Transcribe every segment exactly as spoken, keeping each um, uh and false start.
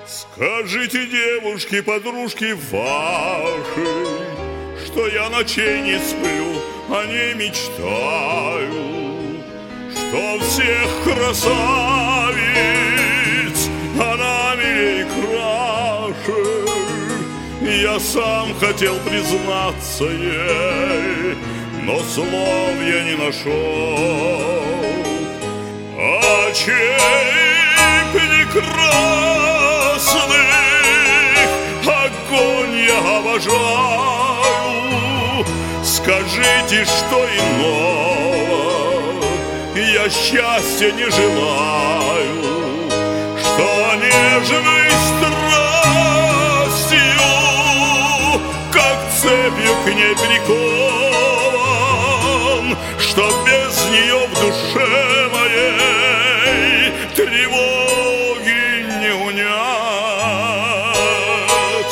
Скажите, девушки, подружки ваши, что я ночей не сплю, о ней мечтаю, что всех красавиц она милей краше. Я сам хотел признаться ей, но слов я не нашел. Очей прекрасных огонь я обожаю. Скажите, что иного я счастья не желаю, что нежной страстью, как цепью к ней прикован, что без нее в душе моей тревоги не унять.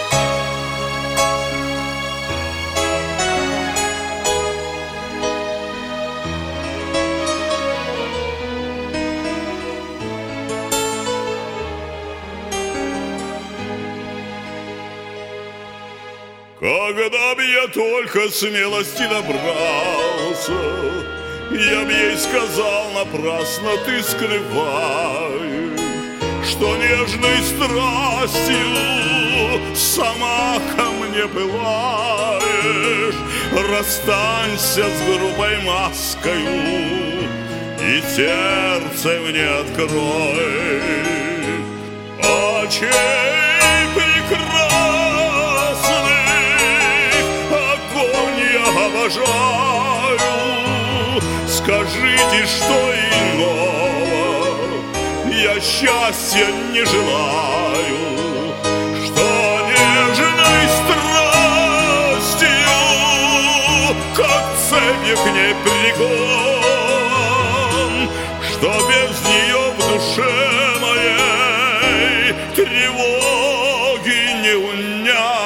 Когда б я только смелости набрался, я б ей сказал: напрасно ты скрываешь, что нежной страстью сама ко мне пылаешь. Расстанься с грубой маскою и сердце мне открой. Очей прекрасных огонь я обожаю. Скажите, что иного я счастья не желаю, что нежной страстью, как цепью к ней прикован, что без нее в душе моей тревоги не унять.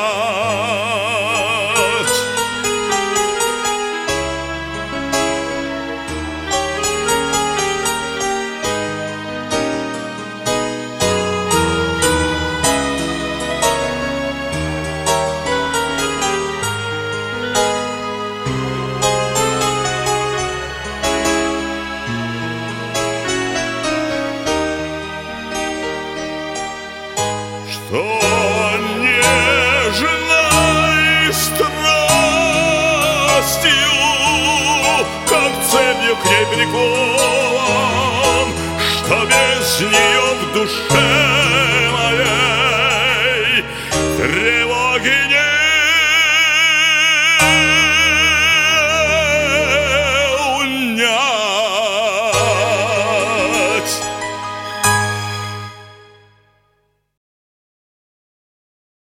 Что нежной страстью, как цепью к ней прикован, что без нее в душе